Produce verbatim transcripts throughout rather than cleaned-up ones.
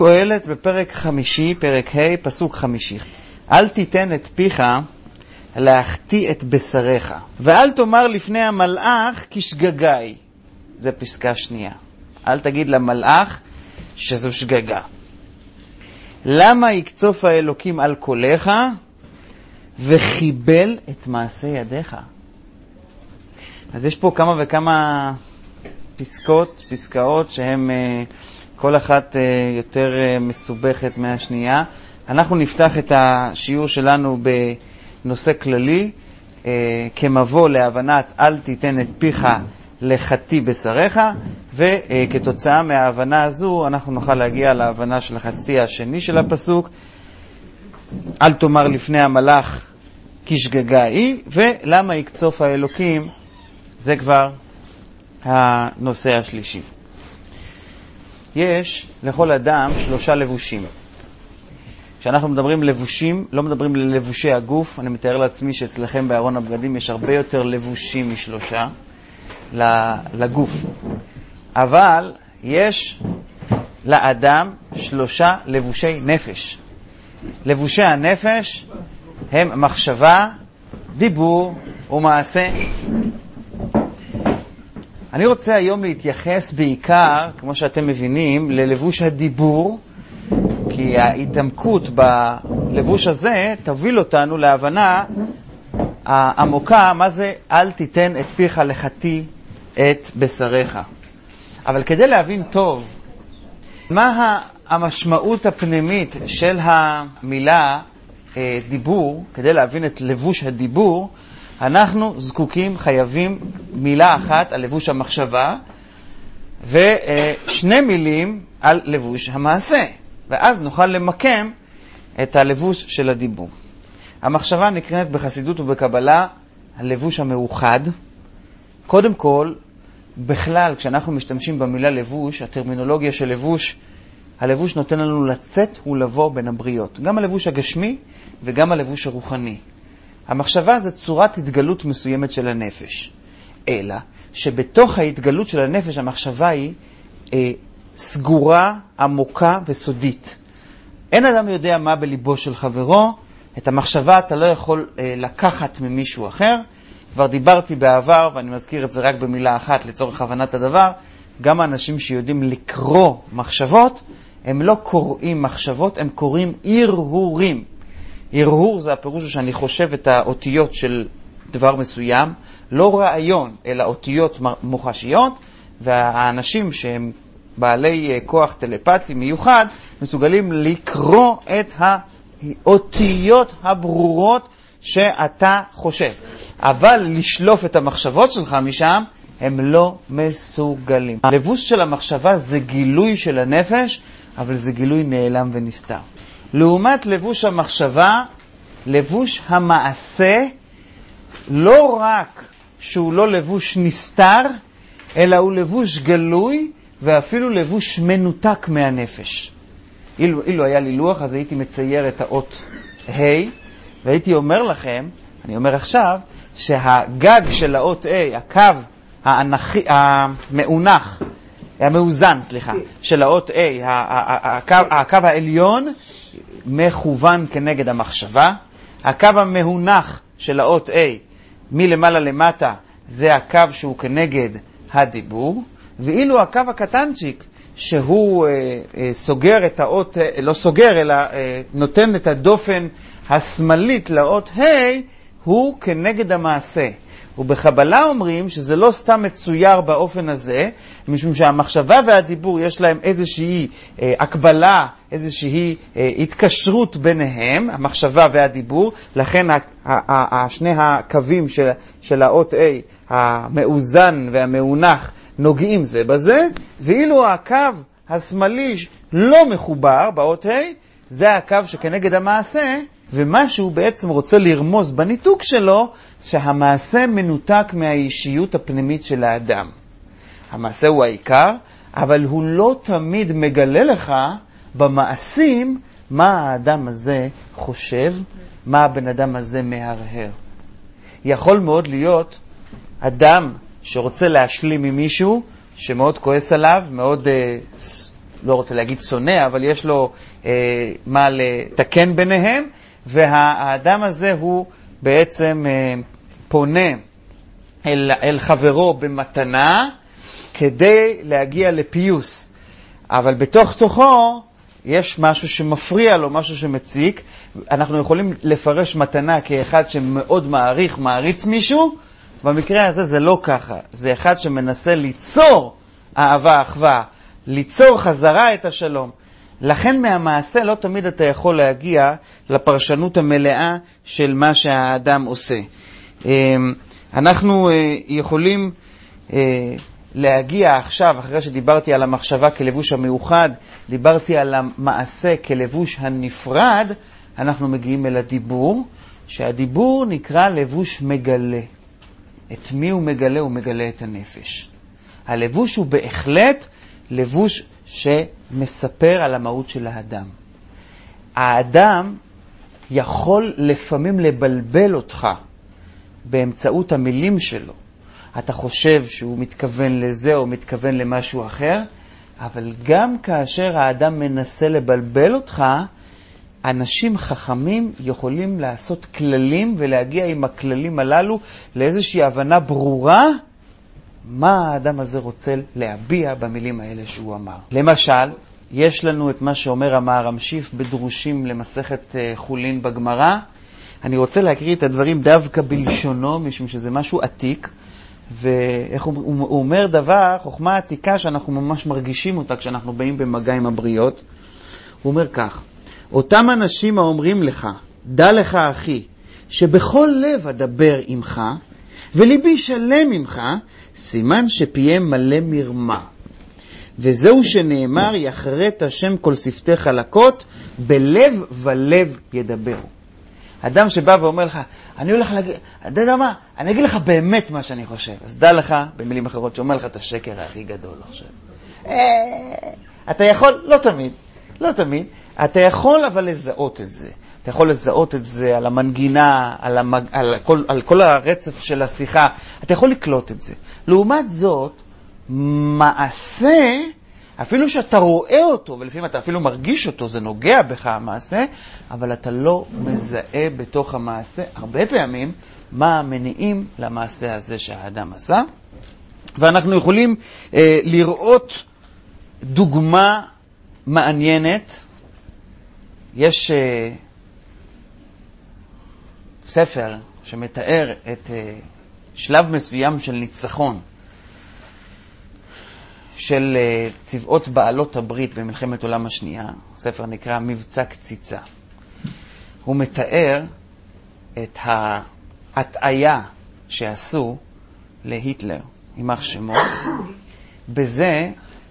קהלת בפרק חמישי, פרק ה', פסוק חמישי. אל תיתן את פיך להחטיא את בשריך, ואל תאמר לפני המלאך כשגגאי. זה פסקה שנייה. אל תגיד למלאך שזו שגגה. למה יקצוף האלוקים על קולך וחיבל את מעשה ידיך? אז יש פה כמה וכמה פסקות, פסקאות שהן כל אחת יותר מסובכת מהשנייה. אנחנו נפתח את השיעור שלנו בנושא כללי, כמבוא להבנת אל תיתן את פיך לחטיא בשריך, וכתוצאה מההבנה הזו אנחנו נוכל להגיע להבנה של החצי השני של הפסוק, אל תאמר לפני המלאך כשגגה היא, ולמה יקצוף האלוקים, זה כבר הנושא השלישי. יש לכל אדם שלושה לבושים. כשאנחנו מדברים לבושים, לא מדברים ללבושי הגוף. אני מתאר לעצמי שאצלכם בארון הבגדים יש הרבה יותר לבושים משלושה לגוף. אבל יש לאדם שלושה לבושי נפש. לבושי הנפש הם מחשבה, דיבור ומעשה. אני רוצה היום להתייחס בעיקר, כמו שאתם מבינים, ללבוש הדיבור, כי ההתעמקות בלבוש הזה תוביל אותנו להבנה העמוקה מה זה אל תיתן את פיך לחטיא את בשריך. אבל כדי להבין טוב מה המשמעות הפנימית של המילה דיבור, כדי להבין את לבוש הדיבור, אנחנו זקוקים, חייבים מילה אחת על לבוש המחשבה ושני מילים על לבוש המעשה, ואז נוכל למקם את הלבוש של הדיבור. המחשבה נקראת בחסידות ובקבלה הלבוש המאוחד. קודם כל, בכלל, כשאנחנו משתמשים במילה לבוש, הטרמינולוגיה של לבוש, הלבוש נותן לנו לצאת ולבוא בין הבריות, גם הלבוש הגשמי וגם הלבוש הרוחני. המחשבה זה צורת התגלות מסוימת של הנפש, אלא שבתוך ההתגלות של הנפש המחשבה היא אה, סגורה, עמוקה וסודית. אין אדם יודע מה בליבו של חברו. את המחשבה אתה לא יכול אה, לקחת ממישהו אחר. כבר דיברתי בעבר, ואני מזכיר את זה רק במילה אחת לצורך הבנת הדבר, גם האנשים שיודעים לקרוא מחשבות, הם לא קוראים מחשבות, הם קוראים הרהורים. הרהור זה הפירוש שאני חושב את האותיות של דבר מסוים, לא רעיון, אלא אותיות מוחשיות, והאנשים שהם בעלי כוח טלפתי מיוחד, מסוגלים לקרוא את האותיות הברורות שאתה חושב. אבל לשלוף את המחשבות שלך משם, הם לא מסוגלים. הלבוש של המחשבה זה גילוי של הנפש, אבל זה גילוי נעלם ונסתר. לעומת לבוש המחשבה, לבוש המעשה, לא רק שהוא לא לבוש נסתר, אלא הוא לבוש גלוי, ואפילו לבוש מנותק מהנפש. אילו, אילו היה לי לוח, אז הייתי מצייר את האות ה', והייתי אומר לכם, אני אומר עכשיו, שהגג של האות ה', הקו האנכי, המאונח, המאוזן, סליחה, של האות ה', הקו, הקו העליון, מכוון כנגד המחשבה. הקו המהונח של האות A מלמעלה למטה זה הקו שהוא כנגד הדיבור, ואילו הקו הקטנצ'יק שהוא אה, אה, סוגר את האות, אה, לא סוגר אלא אה, נותן את הדופן השמאלית לאות ה' הוא כנגד המעשה. ובחבלה אומרים שזה לא סתם מצויר באופן הזה, משום שהמחשבה והדיבור יש להם איזושהי אה, הקבלה, איזושהי אה, התקשרות ביניהם, המחשבה והדיבור, לכן ה- ה- ה- שני הקווים של, של האות A, המאוזן והמאונח, נוגעים זה בזה, ואילו הקו השמאלי לא מחובר באות ה', זה הקו שכנגד המעשה, ומה שהוא בעצם רוצה לרמוז בניתוק שלו, שהמעשה מנותק מהאישיות הפנימית של האדם. המעשה הוא העיקר, אבל הוא לא תמיד מגלה לך במעשים מה האדם הזה חושב, מה הבן אדם הזה מהרהר. יכול מאוד להיות אדם שרוצה להשלים עם מישהו, שמאוד כועס עליו, מאוד uh, לא רוצה להגיד שונא, אבל יש לו אה, מה לתקן ביניהם, והאדם הזה הוא בעצם אה, פונה אל, אל חברו במתנה כדי להגיע לפיוס. אבל בתוך תוכו יש משהו שמפריע לו, משהו שמציק. אנחנו יכולים לפרש מתנה כאחד שמאוד מעריך, מעריץ מישהו. במקרה הזה זה לא ככה. זה אחד שמנסה ליצור אהבה, אחווה, ליצור חזרה את השלום. לכן מהמעשה לא תמיד אתה יכול להגיע לפרשנות המלאה של מה שהאדם עושה. אנחנו יכולים להגיע עכשיו, אחרי שדיברתי על המחשבה כלבוש המיוחד, דיברתי על המעשה כלבוש הנפרד, אנחנו מגיעים אל הדיבור, שהדיבור נקרא לבוש מגלה. את מי הוא מגלה? הוא מגלה את הנפש. הלבוש הוא בהחלט לבוש שמספר על המהות של האדם. האדם יכול לפעמים לבלבל אותך באמצעות המילים שלו. אתה חושב שהוא מתכוון לזה או מתכוון למשהו אחר, אבל גם כאשר האדם מנסה לבלבל אותך, אנשים חכמים יכולים לעשות כללים ולהגיע עם הכללים הללו לאיזושהי הבנה ברורה מה האדם הזה רוצה להביע במילים האלה שהוא אמר. למשל, יש לנו את מה שאומר המהר"ם שיף בדרושים למסכת חולין בגמרא. אני רוצה להקריא את הדברים דווקא בלשונו, משום שזה משהו עתיק, ואיך הוא, הוא אומר דבר, חוכמה עתיקה שאנחנו ממש מרגישים אותה כשאנחנו באים במגע עם הבריות. הוא אומר כך: אותם אנשים האומרים לך, דע לך אחי, שבכל לב אדבר עמך, וליבי שלם עמך, סימן שפיהם מלא מרמה. וזהו שנאמר, יחרט השם כל שפתי חלקות, בלב ולב ידברו. אדם שבא ואומר לך, אני הולך להגיד, אתה יודע מה? אני אגיד לך באמת מה שאני חושב. אז דע לך, במילים אחרות, שאומר לך את השקר הכי גדול עכשיו. אתה יכול, לא תמיד, לא תמיד, אתה יכול אבל לזהות את זה. אתה יכול לזהות את זה על המנגינה, על, המג... על, כל, על כל הרצף של השיחה. אתה יכול לקלוט את זה. לעומת זאת, מעשה, אפילו שאתה רואה אותו, ולפעמים אתה אפילו מרגיש אותו, זה נוגע בך המעשה, אבל אתה לא מזהה בתוך המעשה, הרבה פעמים, מה המניעים למעשה הזה שהאדם עשה. ואנחנו יכולים אה, לראות דוגמה מעניינת. יש אה, ספר שמתאר את אה, שלב מסוים של ניצחון של uh, צבאות בעלות הברית במלחמת עולם השנייה. ספר נקרא מבצע קציצה. הוא מתאר את ההטעיה שעשו להיטלר, יימח שמו, בזה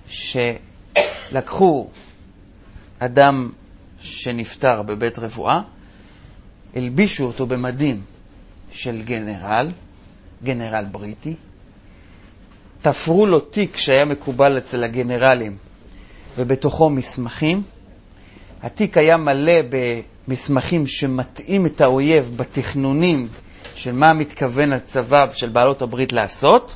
שלקחו אדם שנפטר בבית רפואה, הלבישו אותו במדים של גנרל, גנרל בריטי, תפרו לו תיק שהיה מקובל אצל הגנרלים, ובתוכו מסמכים. התיק היה מלא במסמכים שמתאים את האויב בתכנונים של מה מתכוון הצבא של בעלות הברית לעשות.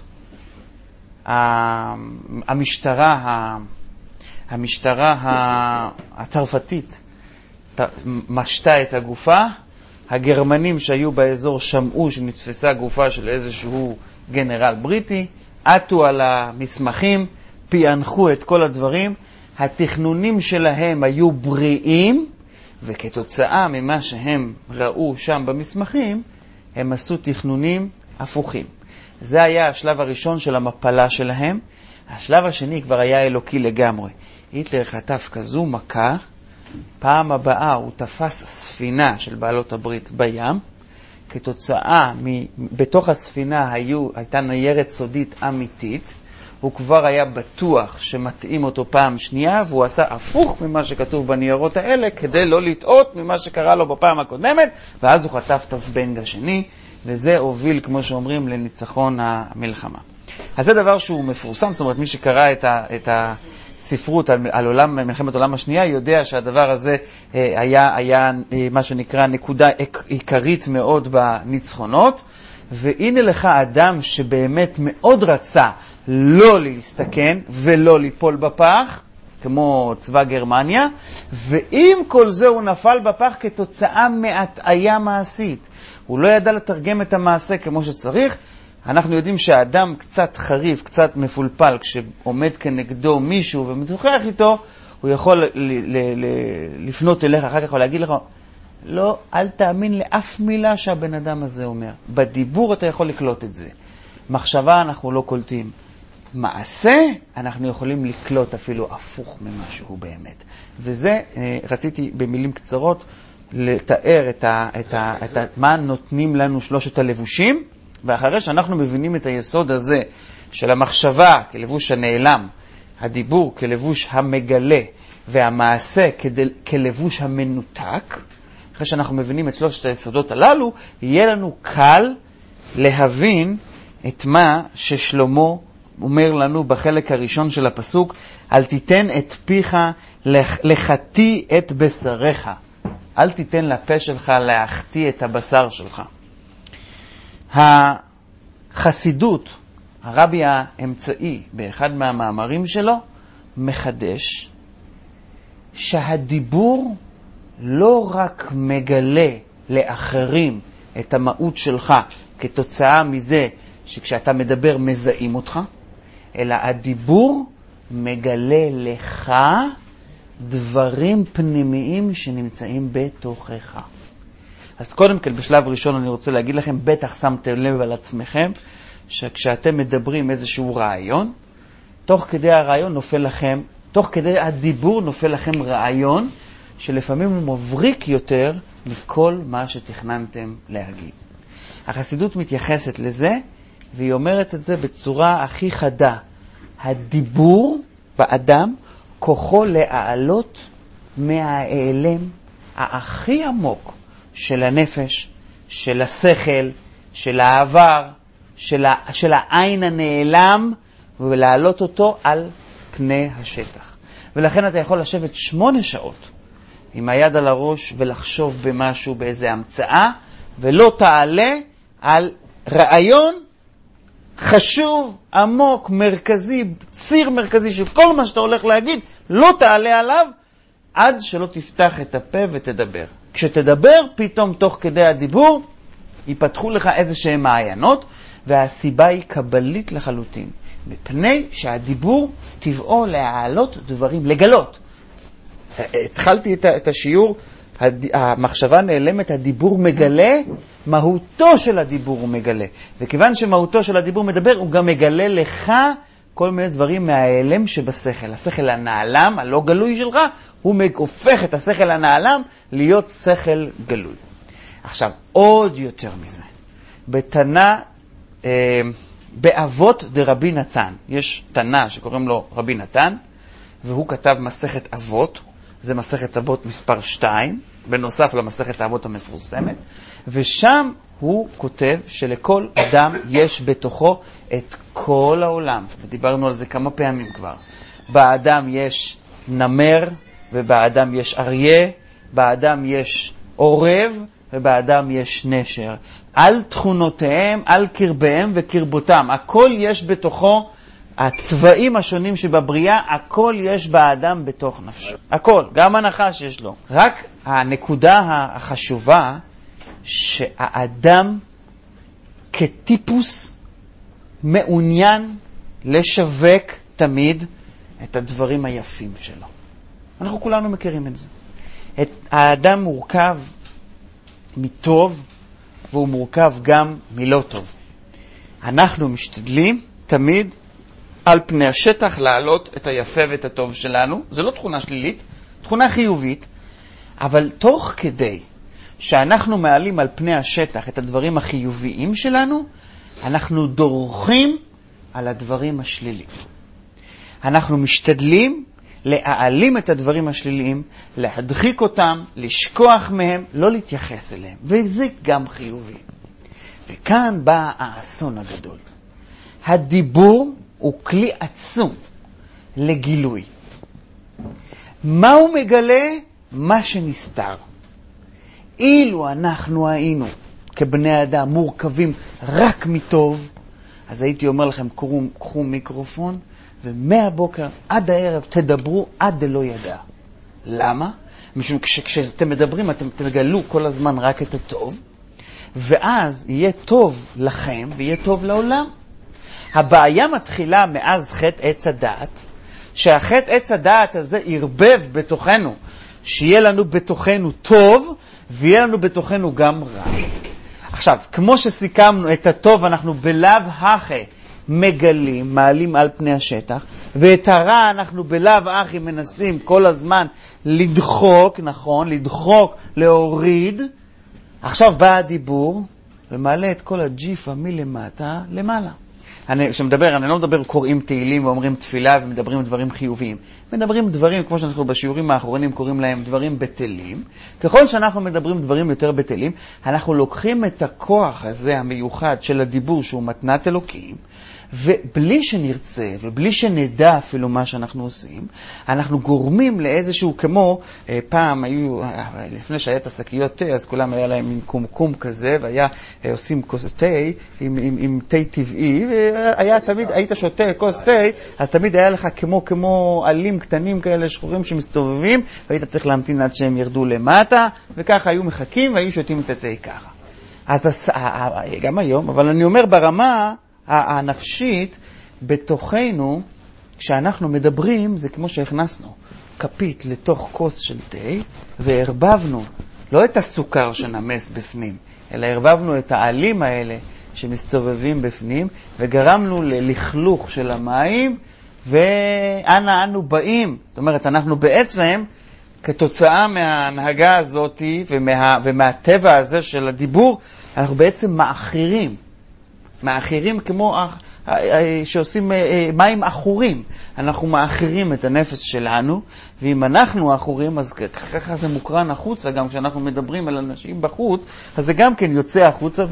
המשטרה, המשטרה הצרפתית משתה את הגופה. הגרמנים שהיו באזור שמעו שנתפסה גופה של איזשהו גנרל בריטי, עטו על המסמכים, פיענחו את כל הדברים. התכנונים שלהם היו בריאים, וכתוצאה ממה שהם ראו שם במסמכים, הם עשו תכנונים הפוכים. זה היה השלב הראשון של המפלה שלהם. השלב השני כבר היה אלוקי לגמרי. היטלר חטף כזו מכה, פעם הבאה הוא תפס ספינה של בעלות הברית בים, כתוצאה, בתוך הספינה היו, הייתה ניירת סודית אמיתית, הוא כבר היה בטוח שמתאים אותו פעם שנייה, והוא עשה הפוך ממה שכתוב בניירות האלה, כדי לא לטעות ממה שקרה לו בפעם הקודמת, ואז הוא חטף את הסבנג השני, וזה הוביל, כמו שאומרים, לניצחון המלחמה. אז זה דבר שהוא מפורסם, זאת אומרת, מי שקרא את, ה, את הספרות על, על עולם, מלחמת עולם השנייה, יודע שהדבר הזה היה, היה מה שנקרא נקודה עיקרית מאוד בניצחונות, והנה לך אדם שבאמת מאוד רצה לא להסתכן ולא ליפול בפח, כמו צבא גרמניה, ועם כל זה הוא נפל בפח כתוצאה מהטעיה מעשית. הוא לא ידע לתרגם את המעשה כמו שצריך. אנחנו יודעים שהאדם קצת חריף, קצת מפולפל, כשעומד כנגדו מישהו ומתוכח איתו, הוא יכול ל- ל- ל- לפנות אליך אחר כך ולהגיד לך, לא, אל תאמין לאף מילה שהבן אדם הזה אומר. בדיבור אתה יכול לקלוט את זה. מחשבה אנחנו לא קולטים. מעשה אנחנו יכולים לקלוט אפילו הפוך ממה שהוא באמת. וזה, רציתי במילים קצרות לתאר את ה, את ה, את ה, מה נותנים לנו שלושת הלבושים, ואחרי שאנחנו מבינים את היסוד הזה של המחשבה כלבוש הנעלם, הדיבור כלבוש המגלה, והמעשה כדל, כלבוש המנותק, אחרי שאנחנו מבינים את שלושת היסודות הללו, יהיה לנו קל להבין את מה ששלמה אומר לנו בחלק הראשון של הפסוק, אל תיתן את פיך לחטיא את בשריך. אל תיתן לפה שלך להחטיא את הבשר שלך. החסידות, הרבי האמצעי, באחד מהמאמרים שלו, מחדש שהדיבור לא רק מגלה לאחרים את המהות שלך כתוצאה מזה שכשאתה מדבר מזהים אותך, אלא הדיבור מגלה לך דברים פנימיים שנמצאים בתוכך. אז קודם כל, בשלב ראשון אני רוצה להגיד לכם, בטח שמתם לב על עצמכם, שכשאתם מדברים איזשהו רעיון, תוך כדי הרעיון נופל לכם, תוך כדי הדיבור נופל לכם רעיון, שלפעמים הוא מבריק יותר לכל מה שתכננתם להגיד. החסידות מתייחסת לזה, והיא אומרת את זה בצורה הכי חדה. הדיבור באדם כוחו להעלות מהאלם הכי עמוק של הנפש, של השכל, של העבר, של, ה... של העין הנעלם, ולהעלות אותו על פני השטח. ולכן אתה יכול לשבת שמונה שעות עם היד על הראש ולחשוב במשהו, באיזה המצאה, ולא תעלה על רעיון חשוב, עמוק, מרכזי, ציר מרכזי של כל מה שאתה הולך להגיד, לא תעלה עליו עד שלא תפתח את הפה ותדבר. כשתדבר, פתאום תוך כדי הדיבור, ייפתחו לך איזה שהם מעיינות, והסיבה היא קבלית לחלוטין. מפני שהדיבור טבעו להעלות דברים, לגלות. התחלתי את השיעור, המחשבה נעלמת, הדיבור מגלה, מהותו של הדיבור הוא מגלה. וכיוון שמהותו של הדיבור מדבר, הוא גם מגלה לך כל מיני דברים מהאלם שבשכל. השכל הנעלם, הלא גלוי שלך, הוא הופך את השכל הנעלם להיות שכל גלוי. עכשיו, עוד יותר מזה. בתנא, אה, באבות דרבי נתן, יש תנא שקוראים לו רבי נתן, והוא כתב מסכת אבות, זה מסכת אבות מספר שתיים, בנוסף למסכת האבות המפורסמת, ושם הוא כותב שלכל אדם יש בתוכו את כל העולם, ודיברנו על זה כמה פעמים כבר. באדם יש נמר, ובאדם יש אריה, באדם יש עורב, ובאדם יש נשר. על תכונותיהם, על קרביהם וקרבותם. הכל יש בתוכו, הצבעים השונים שבבריאה, הכל יש באדם בתוך נפשו. הכל, גם הנחש יש לו. רק הנקודה החשובה, שהאדם כטיפוס מעוניין לשווק תמיד את הדברים היפים שלו. אנחנו כולנו מכירים את זה. את, האדם מורכב מטוב, והוא מורכב גם מלא טוב. אנחנו משתדלים תמיד על פני השטח להעלות את היפה ואת הטוב שלנו. זה לא תכונה שלילית, תכונה חיובית, אבל תוך כדי שאנחנו מעלים על פני השטח את הדברים החיוביים שלנו, אנחנו דורכים על הדברים השליליים. אנחנו משתדלים להעלים את הדברים השליליים, להדחיק אותם, לשכוח מהם, לא להתייחס אליהם. וזה גם חיובי. וכאן בא האסון הגדול. הדיבור הוא כלי עצום לגילוי. מה הוא מגלה? מה שנסתר. אילו אנחנו היינו כבני אדם מורכבים רק מטוב, אז הייתי אומר לכם, קחו, קחו מיקרופון ומהבוקר עד הערב תדברו עד דלא ידע. למה? משום שכשאתם מדברים אתם תגלו כל הזמן רק את הטוב, ואז יהיה טוב לכם ויהיה טוב לעולם. הבעיה מתחילה מאז חטא עץ הדעת, שהחטא עץ הדעת הזה ירבב בתוכנו, שיהיה לנו בתוכנו טוב ויהיה לנו בתוכנו גם רע. עכשיו, כמו שסיכמנו את הטוב אנחנו בלאו הכי מגלים, מעלים על פני השטח, ואת הרע אנחנו בלאו הכי מנסים כל הזמן לדחוק, נכון, לדחוק, להוריד. עכשיו בא הדיבור ומעלה את כל הג'יפה מלמטה למעלה. אני, כשמדבר, אני לא מדבר קוראים תהילים ואומרים תפילה ומדברים דברים חיוביים. מדברים דברים, כמו שאנחנו בשיעורים האחרונים קוראים להם דברים בטלים. ככל שאנחנו מדברים דברים יותר בטלים, אנחנו לוקחים את הכוח הזה המיוחד של הדיבור שהוא מתנת אלוקים, ובלי שנרצה ובלי שנדע אפילו מה שאנחנו עושים, אנחנו גורמים לאיזשהו, כמו אה, פעם היו, אה, לפני שהיה את השקיות תה, אז כולם היה להם עם קומקום כזה, והיה אה, עושים כוס תה עם, עם, עם תה טבעי, והיה תמיד, היית שותה כוס תה, אז תמיד היה לך כמו, כמו עלים קטנים כאלה שחורים שמסתובבים, והיית צריך להמתין עד שהם ירדו למטה, וככה היו מחכים והיו שותים את התה ככה. אז גם היום, אבל אני אומר ברמה הנפשית, בתוכנו, כשאנחנו מדברים, זה כמו שהכנסנו כפית לתוך כוס של תה, והרבבנו לא את הסוכר שנמס בפנים, אלא הרבבנו את העלים האלה שמסתובבים בפנים, וגרמנו ללכלוך של המים, ואנה אנו באים. זאת אומרת, אנחנו בעצם, כתוצאה מההנהגה הזאת ומה, ומהטבע הזה של הדיבור, אנחנו בעצם מאחרים. מאחרים כמו שעושים מים אחורים. אנחנו מאחרים את הנפש שלנו, ואם אנחנו אחורים, אז ככה זה מוקרן החוצה, גם כשאנחנו מדברים על אנשים בחוץ, אז זה גם כן יוצא החוצה,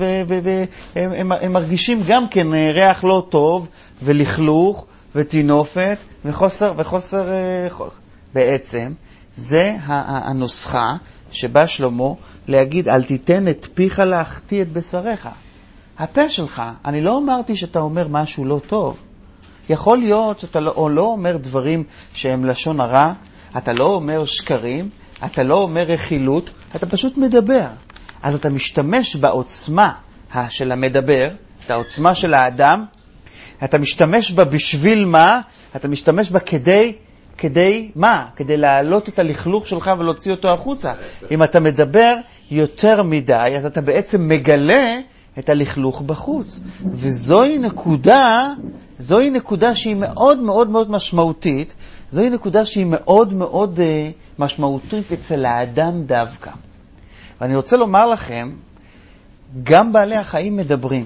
והם מרגישים גם כן ריח לא טוב, ולכלוך, ותינופת, וחוסר, וחוסר, בעצם, זה הנוסחה שבא שלמה להגיד, אל תיתן את פיך להחטיא את בשריך. הפה שלך, אני לא אמרתי שאתה אומר משהו לא טוב. יכול להיות שאתה לא, לא אומר דברים שהם לשון הרע, אתה לא אומר שקרים, אתה לא אומר רכילות, אתה פשוט מדבר. אז אתה משתמש בעוצמה של המדבר, את העוצמה של האדם, אתה משתמש בה בשביל מה? אתה משתמש בה כדי, כדי מה? כדי להעלות את הלכלוך שלך ולהוציא אותו החוצה. אם אתה מדבר יותר מדי, אז אתה בעצם מגלה את הלכלוך בחוץ. וזוהי נקודה, זוהי נקודה שהיא מאוד מאוד מאוד משמעותית, זוהי נקודה שהיא מאוד מאוד uh, משמעותית אצל האדם דווקא. ואני רוצה לומר לכם, גם בעלי החיים מדברים,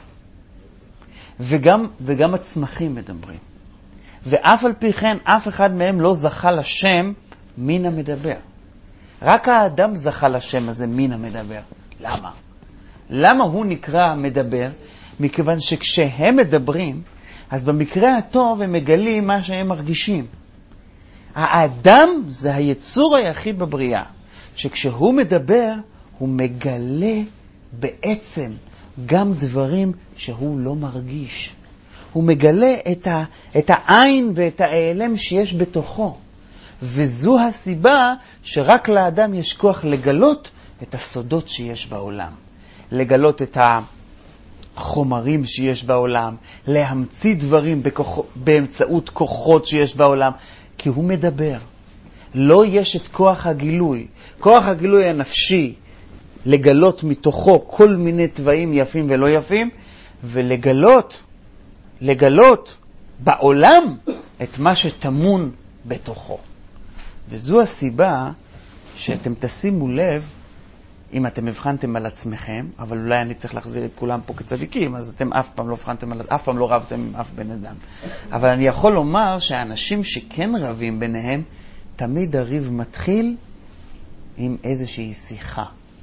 וגם, וגם הצמחים מדברים. ואף על פי כן, אף אחד מהם לא זכה לשם מן המדבר. רק האדם זכה לשם הזה מן המדבר. למה? למה הוא נקרא מדבר? מכיוון שכשהם מדברים, אז במקרה הטוב הם מגלים מה שהם מרגישים. האדם זה היצור היחיד בבריאה, שכשהוא מדבר, הוא מגלה בעצם גם דברים שהוא לא מרגיש. הוא מגלה את, ה, את העין ואת העלם שיש בתוכו. וזו הסיבה שרק לאדם יש כוח לגלות את הסודות שיש בעולם. לגלות את החומרים שיש בעולם, להמציא דברים בכוח, באמצעות כוחות שיש בעולם, כי הוא מדבר. לא יש את כוח הגילוי. כוח הגילוי הנפשי, לגלות מתוכו כל מיני טבעים יפים ולא יפים, ולגלות, לגלות בעולם את מה שתמון בתוכו. וזו הסיבה שאתם תשימו לב, אם אתם הבחנתם על עצמכם, אבל אולי אני צריך להחזיר את כולם פה כצדיקים, אז אתם אף פעם לא הבחנתם על, אף פעם לא רבתם עם אף בן אדם. אבל אני יכול לומר שהאנשים שכן רבים ביניהם, תמיד הריב מתחיל עם איזושהי שיחה.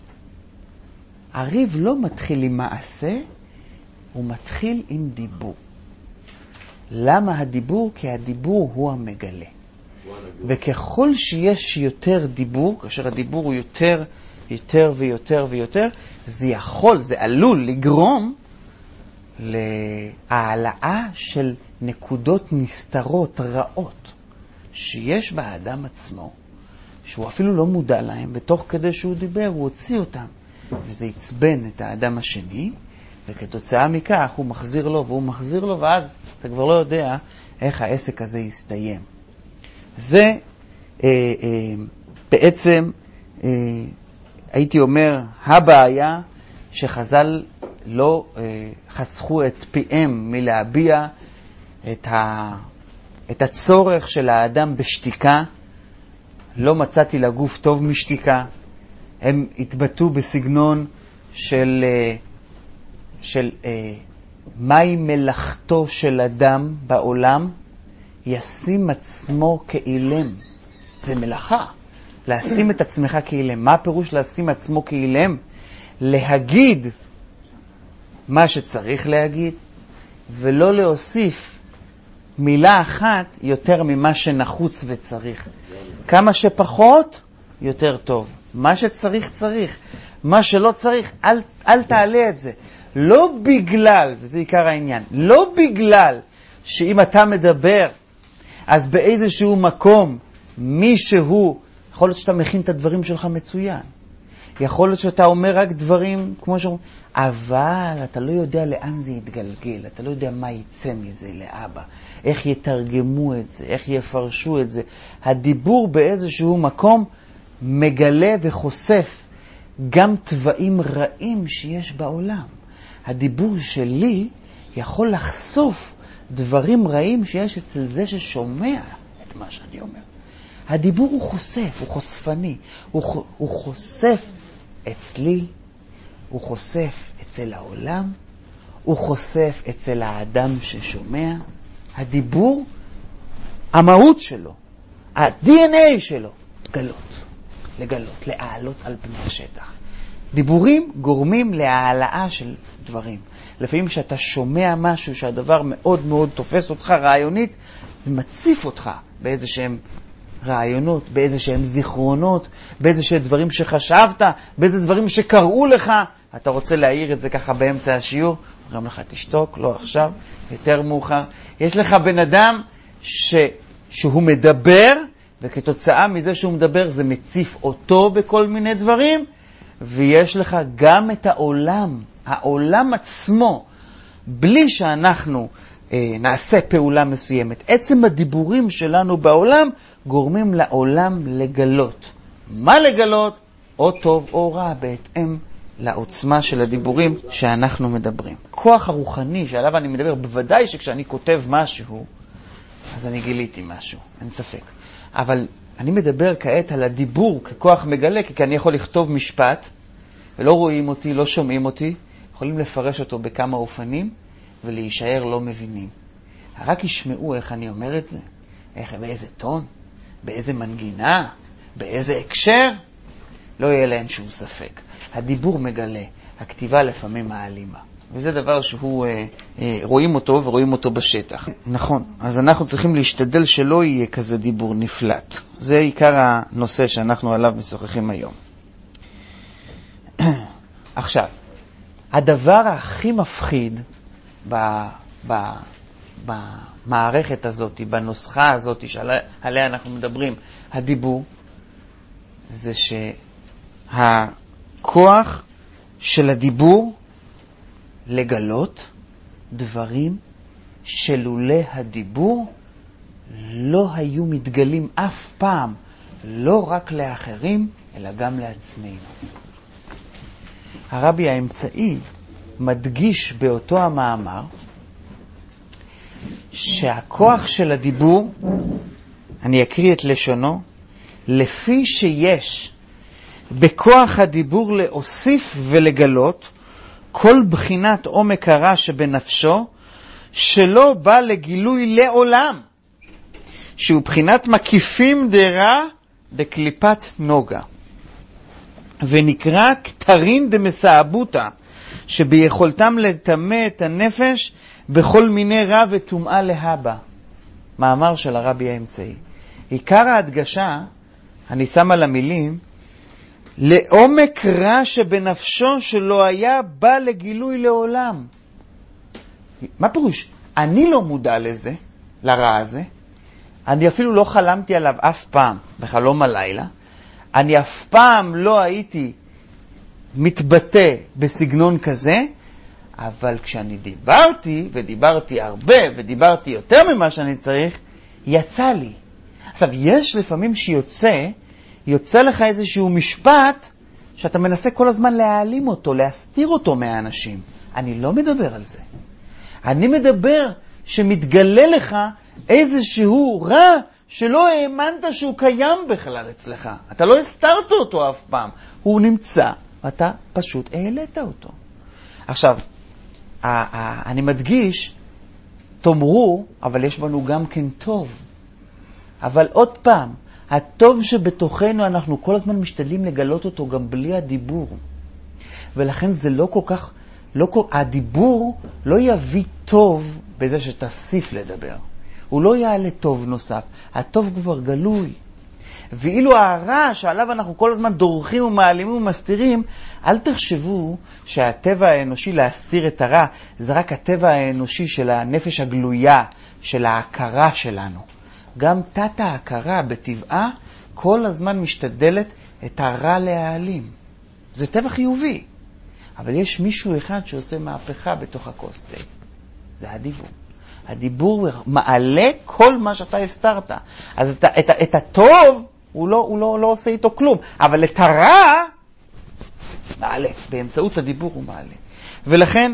הריב לא מתחיל עם מעשה, הוא מתחיל עם דיבור. למה הדיבור? כי הדיבור הוא המגלה. וככל שיש יותר דיבור, כאשר הדיבור הוא יותר, יותר ויותר ויותר, זה יכול, זה עלול לגרום להעלאה של נקודות נסתרות, רעות, שיש באדם עצמו, שהוא אפילו לא מודע להם, בתוך כדי שהוא דיבר, הוא הוציא אותם. וזה יצבן את האדם השני, וכתוצאה מכך הוא מחזיר לו, והוא מחזיר לו, ואז אתה כבר לא יודע איך העסק הזה יסתיים. זה אה, אה, בעצם, אה, הייתי אומר, הבעיה שחז"ל לא אה, חסכו את פיהם מלהביע את, ה, את הצורך של האדם בשתיקה. לא מצאתי לגוף טוב משתיקה. הם התבטאו בסגנון של, של מהי מלאכתו של אדם בעולם, ישים עצמו כאילם. זה מלאכה, לשים את עצמך כאילם. מה הפירוש לשים עצמו כאילם? להגיד מה שצריך להגיד, ולא להוסיף מילה אחת יותר ממה שנחוץ וצריך. כמה שפחות, יותר טוב. מה שצריך, צריך. מה שלא צריך, אל, אל תעלה את זה. לא בגלל, וזה עיקר העניין, לא בגלל שאם אתה מדבר, אז באיזשהו מקום, מישהו, יכול להיות שאתה מכין את הדברים שלך מצוין. יכול להיות שאתה אומר רק דברים כמו שאומרים, אבל אתה לא יודע לאן זה יתגלגל, אתה לא יודע מה יצא מזה לאבא, איך יתרגמו את זה, איך יפרשו את זה. הדיבור באיזשהו מקום מגלה וחושף גם טבעים רעים שיש בעולם. הדיבור שלי יכול לחשוף דברים רעים שיש אצל זה ששומע את מה שאני אומר. הדיבור הוא חושף, הוא חושפני, הוא, הוא חושף אצלי, הוא חושף אצל העולם, הוא חושף אצל האדם ששומע. הדיבור, המהות שלו, ה-די אן איי שלו, גלות, לגלות, להעלות על פני השטח. דיבורים גורמים להעלאה של דברים. לפעמים כשאתה שומע משהו שהדבר מאוד מאוד תופס אותך רעיונית, זה מציף אותך באיזה שהם רעיונות, באיזה שהם זיכרונות, באיזה שהם דברים שחשבת, באיזה דברים שקראו לך. אתה רוצה להעיר את זה ככה באמצע השיעור, אומרים לך תשתוק, לא עכשיו, יותר מאוחר. יש לך בן אדם ש... שהוא מדבר, וכתוצאה מזה שהוא מדבר זה מציף אותו בכל מיני דברים, ויש לך גם את העולם, העולם עצמו, בלי שאנחנו אה, נעשה פעולה מסוימת. עצם הדיבורים שלנו בעולם גורמים לעולם לגלות. מה לגלות? או טוב או רע, בהתאם לעוצמה של הדיבורים שאנחנו מדברים. כוח הרוחני שעליו אני מדבר, בוודאי שכשאני כותב משהו, אז אני גיליתי משהו, אין ספק. אבל אני מדבר כעת על הדיבור ככוח מגלה, כי אני יכול לכתוב משפט, ולא רואים אותי, לא שומעים אותי, יכולים לפרש אותו בכמה אופנים, ולהישאר לא מבינים. רק ישמעו איך אני אומר את זה, איך, באיזה טון, באיזה מנגינה, באיזה הקשר, לא יהיה להם שום ספק. הדיבור מגלה, הכתיבה לפעמים מעלימה. וזה דבר שהוא, אה, אה, רואים אותו ורואים אותו בשטח. נכון, אז אנחנו צריכים להשתדל שלא יהיה כזה דיבור נפלט. זה עיקר הנושא שאנחנו עליו משוחחים היום. עכשיו, הדבר הכי מפחיד ב, ב, במערכת הזאת, בנוסחה הזאת שעליה אנחנו מדברים, הדיבור, זה שהכוח של הדיבור לגלות דברים שלולא הדיבור לא היו מתגלים אף פעם, לא רק לאחרים, אלא גם לעצמנו. הרבי האמצעי מדגיש באותו המאמר שהכוח של הדיבור, אני אקריא את לשונו, לפי שיש בכוח הדיבור להוסיף ולגלות כל בחינת עומק הרע שבנפשו, שלא בא לגילוי לעולם, שהוא בחינת מקיפים דרע דקליפת נוגה, ונקרא כתרין דמסעבותה, שביכולתם לטמא את הנפש בכל מיני רע וטומאה להבא. מאמר של הרבי האמצעי. עיקר ההדגשה, אני שם על המילים, לעומק רע שבנפשו שלא היה בא לגילוי לעולם. מה פירוש? אני לא מודע לזה, לרע הזה. אני אפילו לא חלמתי עליו אף פעם בחלום הלילה. אני אף פעם לא הייתי מתבטא בסגנון כזה, אבל כשאני דיברתי, ודיברתי הרבה, ודיברתי יותר ממה שאני צריך, יצא לי. עכשיו, יש לפעמים שיוצא, יוצא לך איזשהו משפט, שאתה מנסה כל הזמן להעלים אותו, להסתיר אותו מהאנשים. אני לא מדבר על זה. אני מדבר שמתגלה לך איזשהו רע שלא האמנת שהוא קיים בכלל אצלך. אתה לא הסתרת אותו אף פעם. הוא נמצא, ואתה פשוט העלית אותו. עכשיו, אני מדגיש, תאמרו, אבל יש בנו גם כן טוב. אבל עוד פעם, הטוב שבתוכנו אנחנו כל הזמן משתדלים לגלות אותו גם בלי הדיבור. ולכן זה לא כל כך, לא כל, הדיבור לא יביא טוב בזה שתסיף לדבר. הוא לא יעלה טוב נוסף. הטוב כבר גלוי. ואילו הרע שעליו אנחנו כל הזמן דורכים ומעלימים ומסתירים, אל תחשבו שהטבע האנושי להסתיר את הרע, זה רק הטבע האנושי של הנפש הגלויה, של ההכרה שלנו. גם תת ההכרה בטבעה כל הזמן משתדלת את הרע להעלים. זה טבע חיובי. אבל יש מישהו אחד שעושה מהפכה בתוך הכוס תה. זה הדיבור. הדיבור מעלה כל מה שאתה הסתרת. אז את, את, את הטוב הוא לא, הוא לא, לא עושה איתו כלום. אבל את הרע מעלה. באמצעות הדיבור הוא מעלה. ולכן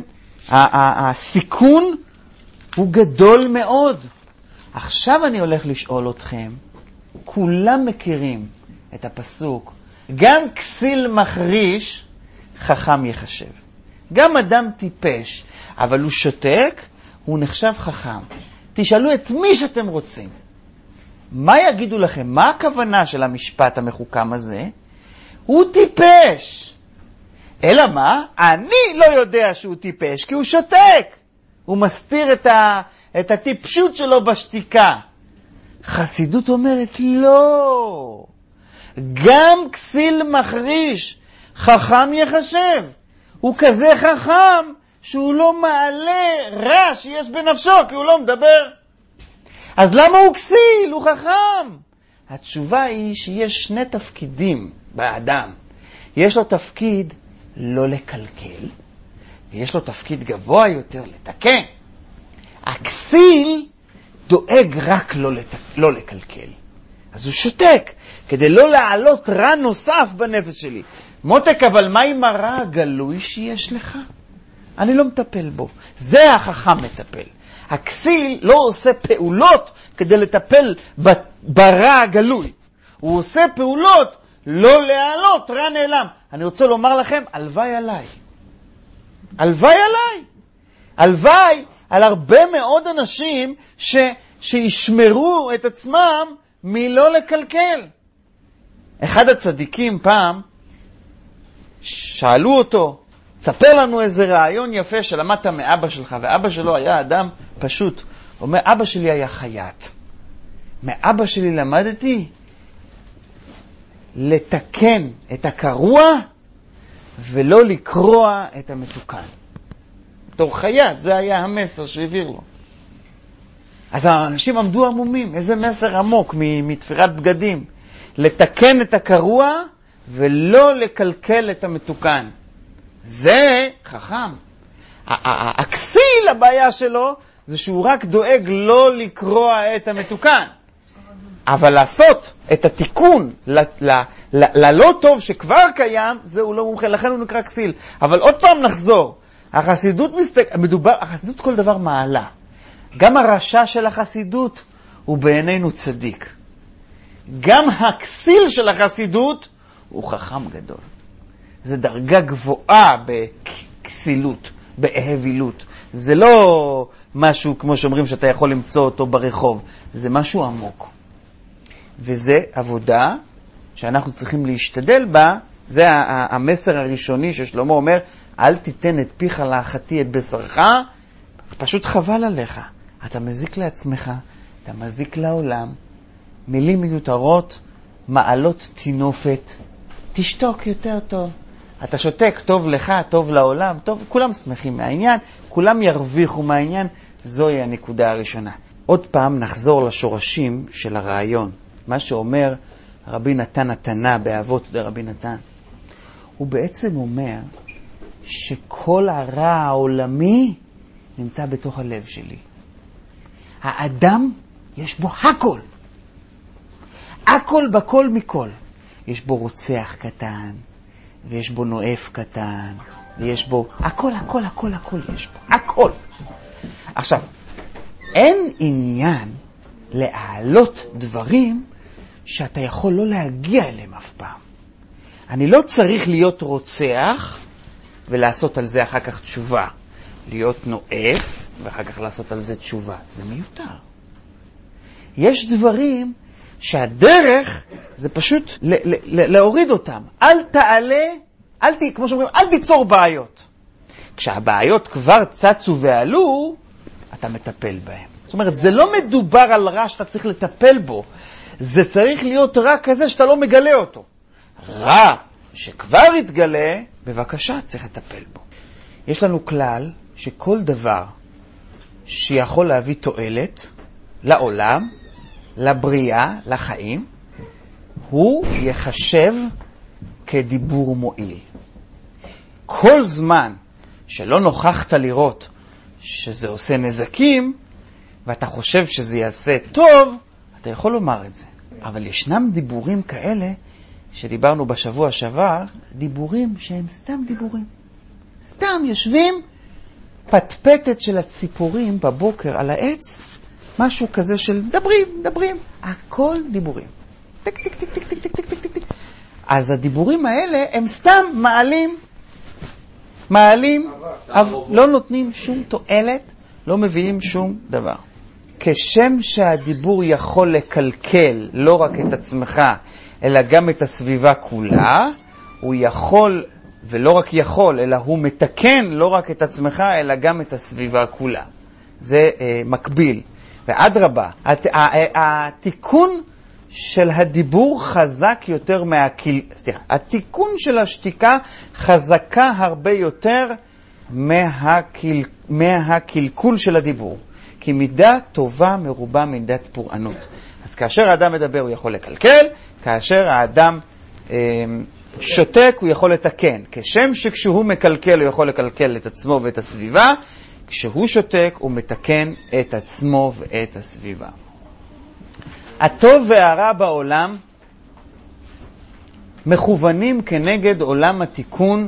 הסיכון הוא גדול מאוד. עכשיו אני הולך לשאול אתכם, כולם מכירים את הפסוק, גם כסיל מחריש חכם יחשב. גם אדם טיפש, אבל הוא שותק, הוא נחשב חכם. תשאלו את מי שאתם רוצים. מה יגידו לכם? מה הכוונה של המשפט המחוכם הזה? הוא טיפש. אלא מה? אני לא יודע שהוא טיפש, כי הוא שותק. הוא מסתיר את, ה, את הטיפשות שלו בשתיקה. חסידות אומרת, לא. גם כסיל מחריש, חכם יחשב. הוא כזה חכם שהוא לא מעלה רע שיש בנפשו, כי הוא לא מדבר. אז למה הוא כסיל? הוא חכם. התשובה היא שיש שני תפקידים באדם. יש לו תפקיד לא לקלקל, ויש לו תפקיד גבוה יותר לתקן. הכסיל דואג רק לא, לת... לא לקלקל. אז הוא שותק, כדי לא להעלות רע נוסף בנפש שלי. מותק, אבל מה עם הרע הגלוי שיש לך? אני לא מטפל בו. זה החכם מטפל. הכסיל לא עושה פעולות כדי לטפל ברע הגלוי. הוא עושה פעולות לא להעלות רע נעלם. אני רוצה לומר לכם, הלוואי עליי. הלוואי עליי. הלוואי על הרבה מאוד אנשים ש, שישמרו את עצמם מלא לקלקל. אחד הצדיקים פעם שאלו אותו, ספר לנו איזה רעיון יפה שלמדת מאבא שלך, ואבא שלו היה אדם פשוט. הוא אומר, אבא שלי היה חייט. מאבא שלי למדתי לתקן את הקרוע ולא לקרוע את המתוקן. בתור חייט, זה היה המסר שהעביר לו. אז האנשים עמדו עמומים, איזה מסר עמוק מתפירת בגדים. לתקן את הקרוע ולא לקלקל את המתוקן. זה חכם. הכסיל, הבעיה שלו, זה שהוא רק דואג לא לקרוע את המתוקן. אבל לעשות את התיקון ללא טוב שכבר קיים, זהו לא מומחה, לכן הוא נקרא כסיל. אבל עוד פעם נחזור. החסידות מסתק... מדובר, החסידות כל דבר מעלה. גם הרשע של החסידות הוא בעינינו צדיק. גם הכסיל של החסידות הוא חכם גדול. זה דרגה גבוהה בכסילות, באהבילות. זה לא משהו כמו שאומרים שאתה יכול למצוא אותו ברחוב. זה משהו עמוק. וזה עבודה שאנחנו צריכים להשתדל בה. זה המסר הראשוני ששלמה אומר, אל תיתן את פיך להחתי את בשרך, פשוט חבל עליך. אתה מזיק לעצמך, אתה מזיק לעולם. מילים מיותרות, מעלות תינופת, תשתוק יותר טוב. אתה שותק, טוב לך, טוב לעולם, טוב, כולם שמחים מהעניין, כולם ירוויחו מהעניין, זוהי הנקודה הראשונה. עוד פעם נחזור לשורשים של הרעיון. מה שאומר רבי נתן התנא באבות דרבי נתן, הוא בעצם אומר שכל הרע העולמי נמצא בתוך הלב שלי. האדם יש בו הכל. הכל בכל מכל. יש בו רוצח קטן, ויש בו נואף קטן, ויש בו הכל, הכל, הכל, הכל יש בו. הכל. עכשיו, אין עניין להעלות דברים שאתה יכול לא להגיע אליהם אף פעם. אני לא צריך להיות רוצח ולעשות על זה אחר כך תשובה. להיות נואף ואחר כך לעשות על זה תשובה. זה מיותר. יש דברים שהדרך זה פשוט ל- ל- ל- להוריד אותם. אל תעלה, אל ת, כמו שאומרים, אל תיצור בעיות. כשהבעיות כבר צצו ועלו, אתה מטפל בהם. זאת אומרת, זה לא מדובר על רע שאתה צריך לטפל בו. זה צריך להיות רע כזה שאתה לא מגלה אותו. רע שכבר התגלה, בבקשה, צריך לטפל בו. יש לנו כלל שכל דבר שיכול להביא תועלת לעולם, לבריאה, לחיים, הוא יחשב כדיבור מועיל. כל זמן שלא נוכחת לראות שזה עושה נזקים, ואתה חושב שזה יעשה טוב, אתה יכול לומר את זה. אבל ישנם דיבורים כאלה, שדיברנו בשבוע שעבר, דיבורים שהם סתם דיבורים. סתם יושבים פטפטת של הציפורים בבוקר על העץ, משהו כזה של דברים, דברים, הכל דיבורים. טיק, טיק, טיק, טיק, טיק, טיק, טיק, טיק, טיק. אז הדיבורים האלה הם סתם מעלים, מעלים, לא נותנים שום תועלת, לא מביאים שום דבר. כשם שהדיבור יכול לקלקל לא רק את עצמך, אלא גם את הסביבה כולה, הוא יכול, ולא רק יכול, אלא הוא מתקן לא רק את עצמך, אלא גם את הסביבה כולה. זה אה, מקביל. ועד רבה, הת, התיקון של הדיבור חזק יותר מהקיל... סליחה, התיקון של השתיקה חזקה הרבה יותר מהקיל... מהקלקול של הדיבור. כי מידה טובה מרובה מידת פורענות. אז כאשר האדם מדבר הוא יכול לקלקל, כאשר האדם אה, שותק הוא יכול לתקן. כשם שכשהוא מקלקל הוא יכול לקלקל את עצמו ואת הסביבה, כשהוא שותק הוא מתקן את עצמו ואת הסביבה. הטוב והרע בעולם מכוונים כנגד עולם התיקון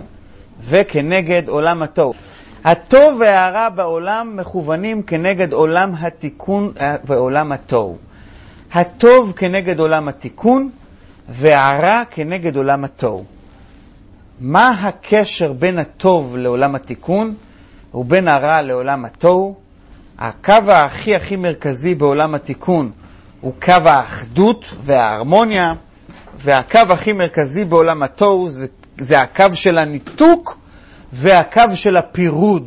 וכנגד עולם הטוב. הטוב והרע בעולם מכוונים כנגד עולם התיקון ועולם הטוב. הטוב כנגד עולם התיקון והרע כנגד עולם הטוב. מה הקשר בין הטוב לעולם התיקון ובין הרע לעולם הטוב? הקו הכי הכי מרכזי בעולם התיקון הוא קו האחדות וההרמוניה, והקו הכי מרכזי בעולם הטוב זה, זה הקו של הניתוק והקו של הפירוד.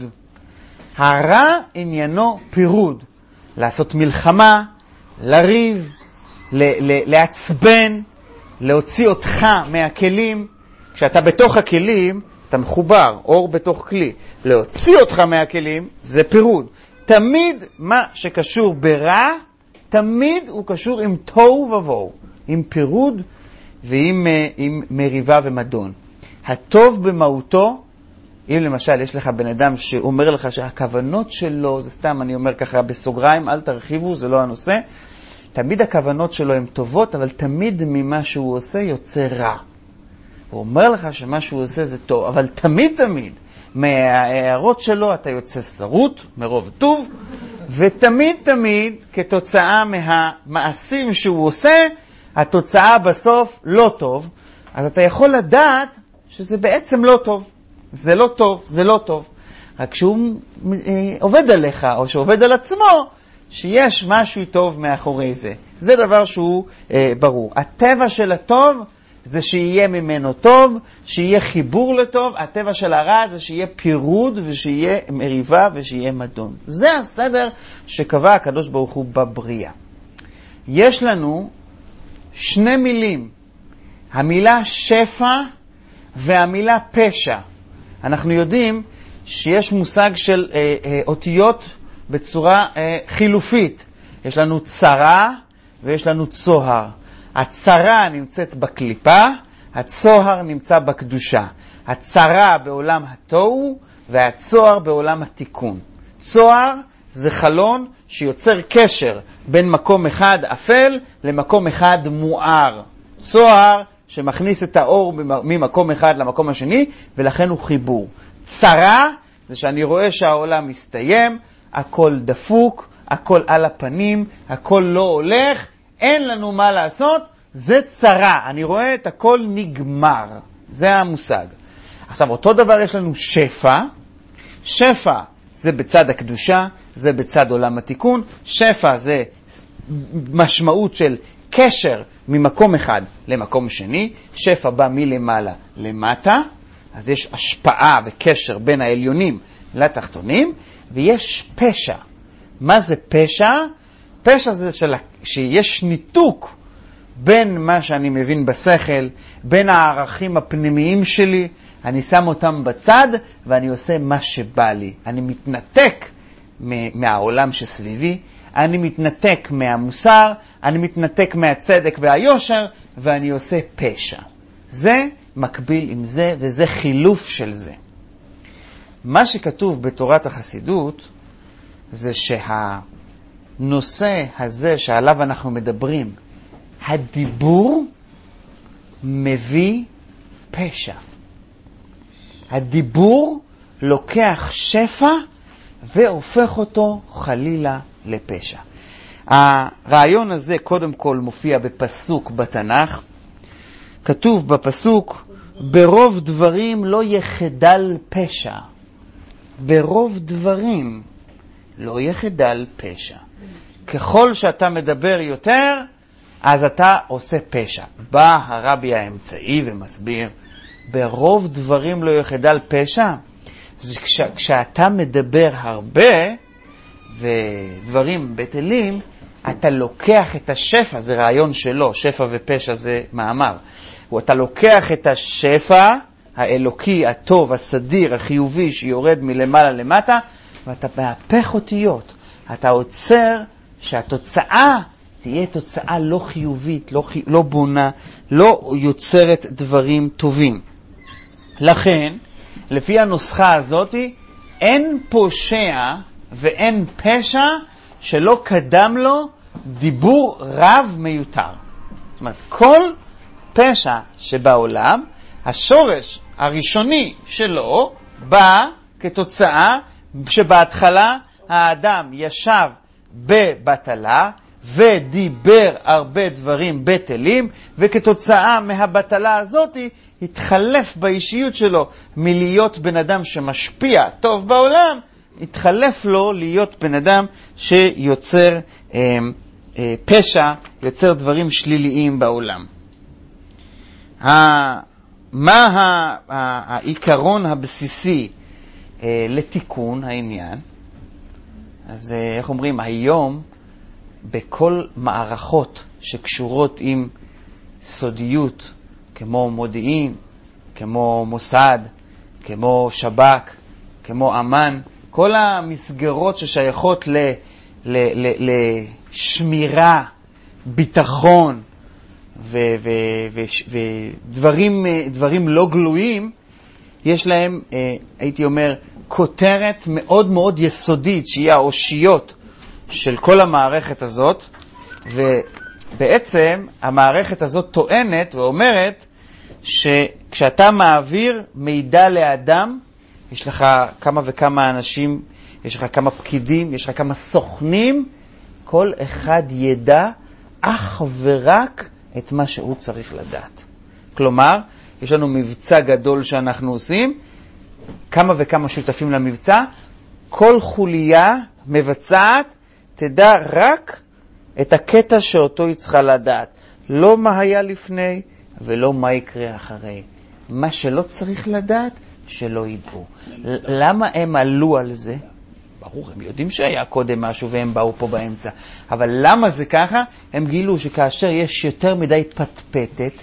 הרע עניינו פירוד, לעשות מלחמה, לריב, ל- ל- לעצבן, להוציא אותך מהכלים. כשאתה בתוך הכלים, אתה מחובר, אור בתוך כלי. להוציא אותך מהכלים זה פירוד. תמיד מה שקשור ברע, תמיד הוא קשור עם תוהו ובוהו, עם פירוד ועם עם מריבה ומדון. הטוב במהותו, אם למשל יש לך בן אדם שאומר לך שהכוונות שלו, זה סתם אני אומר ככה בסוגריים, אל תרחיבו, זה לא הנושא, תמיד הכוונות שלו הן טובות, אבל תמיד ממה שהוא עושה יוצא רע. הוא אומר לך שמה שהוא עושה זה טוב, אבל תמיד תמיד מההערות שלו אתה יוצא שרוט, מרוב טוב, ותמיד תמיד כתוצאה מהמעשים שהוא עושה, התוצאה בסוף לא טוב. אז אתה יכול לדעת שזה בעצם לא טוב. זה לא טוב, זה לא טוב. רק שהוא עובד עליך או שעובד על עצמו, שיש משהו טוב מאחורי זה. זה דבר שהוא אה, ברור. הטבע של הטוב זה שיהיה ממנו טוב, שיהיה חיבור לטוב. הטבע של הרע זה שיהיה פירוד ושיהיה מריבה ושיהיה מדון. זה הסדר שקבע הקדוש ברוך הוא בבריאה. יש לנו שני מילים, המילה שפע והמילה פשע. אנחנו יודעים שיש מושג של אה, אה, אותיות בצורה אה, חילופית. יש לנו צרה ויש לנו צוהר. הצרה נמצאת בקליפה, הצוהר נמצא בקדושה. הצרה בעולם התוהו והצוהר בעולם התיקון. צוהר זה חלון שיוצר קשר בין מקום אחד אפל למקום אחד מואר. צוהר שמכניס את האור ממקום אחד למקום השני, ולכן הוא חיבור. צרה זה שאני רואה שהעולם מסתיים, הכל דפוק, הכל על הפנים, הכל לא הולך, אין לנו מה לעשות, זה צרה. אני רואה את הכל נגמר. זה המושג. עכשיו, אותו דבר יש לנו שפע. שפע זה בצד הקדושה, זה בצד עולם התיקון. שפע זה משמעות של קשר ממקום אחד למקום שני. שפע בא מלמעלה למטה, אז יש השפעה וקשר בין העליונים לתחתונים, ויש פשע. מה זה פשע? פשע זה של... שיש ניתוק בין מה שאני מבין בשכל, בין הערכים הפנימיים שלי, אני שם אותם בצד ואני עושה מה שבא לי. אני מתנתק מהעולם שסביבי, אני מתנתק מהמוסר, אני מתנתק מהצדק והיושר, ואני עושה פשע. זה מקביל עם זה, וזה חילוף של זה. מה שכתוב בתורת החסידות, זה שהנושא הזה שעליו אנחנו מדברים, הדיבור מביא פשע. הדיבור לוקח שפע והופך אותו חלילה לפשע. הרעיון הזה קודם כל מופיע בפסוק בתנ"ך. כתוב בפסוק, ברוב דברים לא יחדל פשע. ברוב דברים לא יחדל פשע. ככל שאתה מדבר יותר, אז אתה עושה פשע. בא הרבי האמצעי ומסביר, ברוב דברים לא יחדל פשע. זה כש, כשאתה מדבר הרבה ודברים בטלים, אתה לוקח את השפע, זה רעיון שלו, שפע ופשע זה מאמר. אתה לוקח את השפע האלוקי, הטוב, הסדיר, החיובי, שיורד מלמעלה למטה, ואתה מהפך אותיות. אתה עוצר שהתוצאה תהיה תוצאה לא חיובית, לא, לא בונה, לא יוצרת דברים טובים. לכן, לפי הנוסחה הזאת, אין פושע ואין פשע שלא קדם לו דיבור רב מיותר. זאת אומרת, כל פשע שבעולם, השורש הראשוני שלו בא כתוצאה שבהתחלה האדם ישב בבטלה ודיבר הרבה דברים בטלים, וכתוצאה מהבטלה הזאת התחלף באישיות שלו מלהיות בן אדם שמשפיע טוב בעולם, התחלף לו להיות בן אדם שיוצר אה, אה, פשע, יוצר דברים שליליים בעולם. ה, מה ה, ה, העיקרון הבסיסי אה, לתיקון העניין? אז אה, איך אומרים, היום בכל מערכות שקשורות עם סודיות, כמו מודיעין, כמו מוסד, כמו שב"כ, כמו אמן, כל המסגרות ששייכות ל, ל, ל, לשמירה, ביטחון ו, ו, ו, ודברים דברים לא גלויים, יש להם, הייתי אומר, כותרת מאוד מאוד יסודית, שהיא האושיות של כל המערכת הזאת, ובעצם המערכת הזאת טוענת ואומרת שכשאתה מעביר מידע לאדם, יש לך כמה וכמה אנשים, יש לך כמה פקידים, יש לך כמה סוכנים, כל אחד ידע אך ורק את מה שהוא צריך לדעת. כלומר, יש לנו מבצע גדול שאנחנו עושים, כמה וכמה שותפים למבצע, כל חוליה מבצעת תדע רק את הקטע שאותו היא צריכה לדעת. לא מה היה לפני ולא מה יקרה אחרי. מה שלא צריך לדעת, שלא ידעו. למה הם עלו על זה? ברור, הם יודעים שהיה קודם משהו והם באו פה באמצע. אבל למה זה ככה? הם גילו שכאשר יש יותר מדי פטפטת,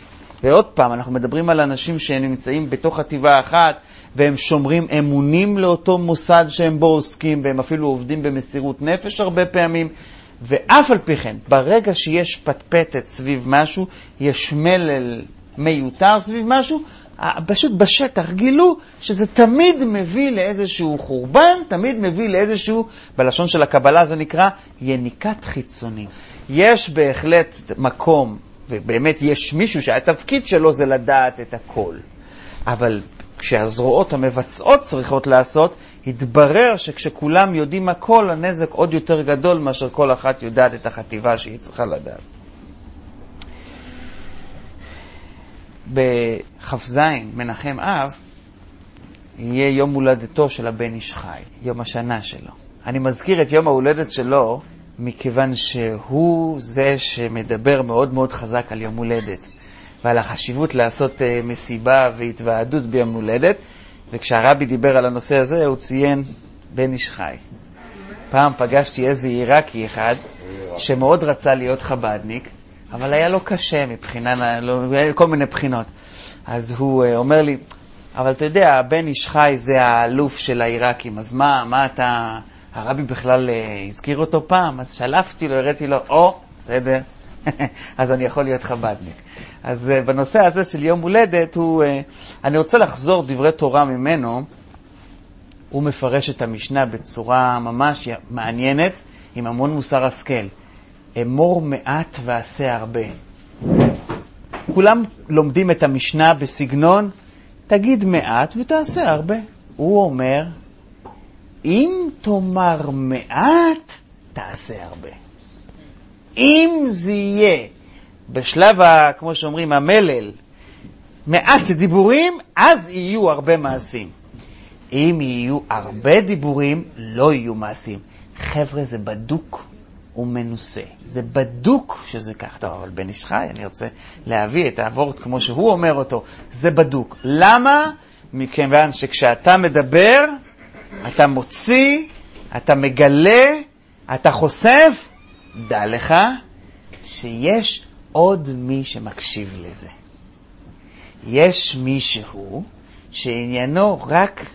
ועוד פעם, אנחנו מדברים על אנשים שנמצאים בתוך חטיבה אחת, והם שומרים אמונים לאותו מוסד שהם בו עוסקים, והם אפילו עובדים במסירות נפש הרבה פעמים, ואף על פי כן, ברגע שיש פטפטת סביב משהו, יש מלל מיותר סביב משהו, פשוט בשטח גילו שזה תמיד מביא לאיזשהו חורבן, תמיד מביא לאיזשהו, בלשון של הקבלה זה נקרא יניקת חיצונים. יש בהחלט מקום, ובאמת יש מישהו שהתפקיד שלו זה לדעת את הכל. אבל כשהזרועות המבצעות צריכות לעשות, התברר שכשכולם יודעים הכל, הנזק עוד יותר גדול מאשר כל אחת יודעת את החטיבה שהיא צריכה לדעת. בחפז מנחם אב יהיה יום הולדתו של הבן איש חי, יום השנה שלו. אני מזכיר את יום ההולדת שלו מכיוון שהוא זה שמדבר מאוד מאוד חזק על יום הולדת ועל החשיבות לעשות uh, מסיבה והתוועדות ביום הולדת, וכשהרבי דיבר על הנושא הזה הוא ציין בן איש חי. פעם פגשתי איזה עיראקי אחד שמאוד רצה להיות חבדניק, אבל היה לו קשה מבחינה, לא, כל מיני בחינות. אז הוא uh, אומר לי, אבל אתה יודע, בן איש חי זה האלוף של העיראקים, אז מה, מה אתה, הרבי בכלל uh, הזכיר אותו פעם? אז שלפתי לו, הראיתי לו, או, בסדר, אז אני יכול להיות חבדניק. אז uh, בנושא הזה של יום הולדת, הוא, uh, אני רוצה לחזור דברי תורה ממנו, הוא מפרש את המשנה בצורה ממש מעניינת, עם המון מוסר השכל. אמור מעט ועשה הרבה. כולם לומדים את המשנה בסגנון, תגיד מעט ותעשה הרבה. הוא אומר, אם תאמר מעט, תעשה הרבה. אם זה יהיה בשלב, ה, כמו שאומרים, המלל, מעט דיבורים, אז יהיו הרבה מעשים. אם יהיו הרבה דיבורים, לא יהיו מעשים. חבר'ה, זה בדוק ומנוסה. זה בדוק שזה כך. טוב, אבל בן איש חי, אני רוצה להביא את העבורת כמו שהוא אומר אותו. זה בדוק. למה? מכיוון שכשאתה מדבר, אתה מוציא, אתה מגלה, אתה חושף, דע לך שיש עוד מי שמקשיב לזה. יש מישהו שעניינו רק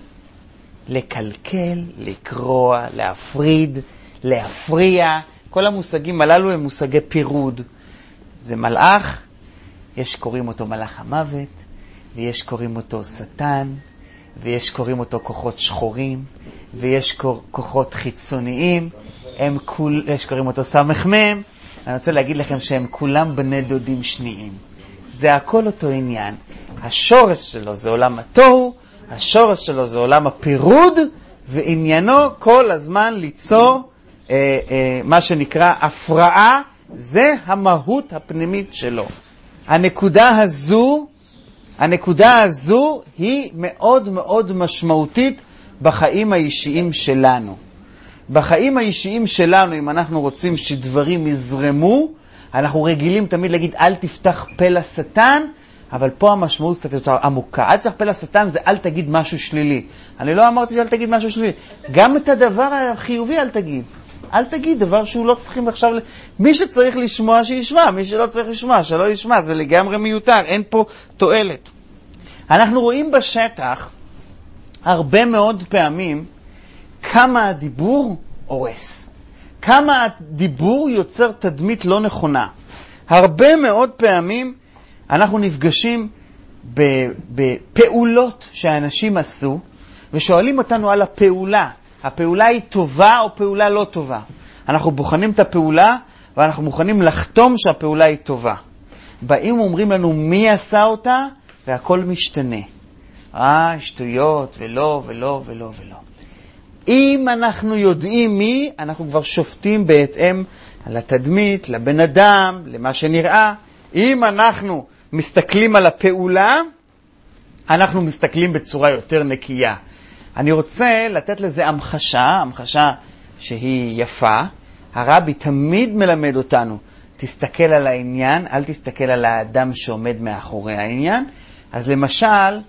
לקלקל, לקרוע, להפריד, להפריע. כל המושגים הללו הם מושגי פירוד. זה מלאך, יש קוראים אותו מלאך המוות, ויש קוראים אותו שטן, ויש קוראים אותו כוחות שחורים, ויש כוחות חיצוניים, הם כול, יש קוראים אותו סמ"ם. אני רוצה להגיד לכם שהם כולם בני דודים שניים. זה הכל אותו עניין. השורש שלו זה עולם התוהו, השורש שלו זה עולם הפירוד, ועניינו כל הזמן ליצור אה, אה, מה שנקרא הפרעה. זה המהות הפנימית שלו. הנקודה הזו, הנקודה הזו היא מאוד מאוד משמעותית בחיים האישיים שלנו. בחיים האישיים שלנו, אם אנחנו רוצים שדברים יזרמו, אנחנו רגילים תמיד להגיד, אל תפתח פה לשטן, אבל פה המשמעות קצת יותר עמוקה. אל תפתח פה לשטן זה אל תגיד משהו שלילי. אני לא אמרתי שאל תגיד משהו שלילי. גם את הדבר החיובי אל תגיד. אל תגיד דבר שהוא לא צריכים עכשיו... מי שצריך לשמוע שישמע, מי שלא צריך לשמוע שלא ישמע. זה לגמרי מיותר, אין פה תועלת. אנחנו רואים בשטח הרבה מאוד פעמים כמה הדיבור הורס. כמה הדיבור יוצר תדמית לא נכונה. הרבה מאוד פעמים אנחנו נפגשים בפעולות שהאנשים עשו, ושואלים אותנו על הפעולה. הפעולה היא טובה או פעולה לא טובה. אנחנו בוחנים את הפעולה, ואנחנו מוכנים לחתום שהפעולה היא טובה. באים ואומרים לנו מי עשה אותה, והכל משתנה. אה, שטויות, ולא, ולא, ולא, ולא. אם אנחנו יודעים מי, אנחנו כבר שופטים בהתאם לתדמית, לבן אדם, למה שנראה. אם אנחנו מסתכלים על הפעולה, אנחנו מסתכלים בצורה יותר נקייה. אני רוצה לתת לזה המחשה, המחשה שהיא יפה. הרבי תמיד מלמד אותנו, תסתכל על העניין, אל תסתכל על האדם שעומד מאחורי העניין. אז למשל,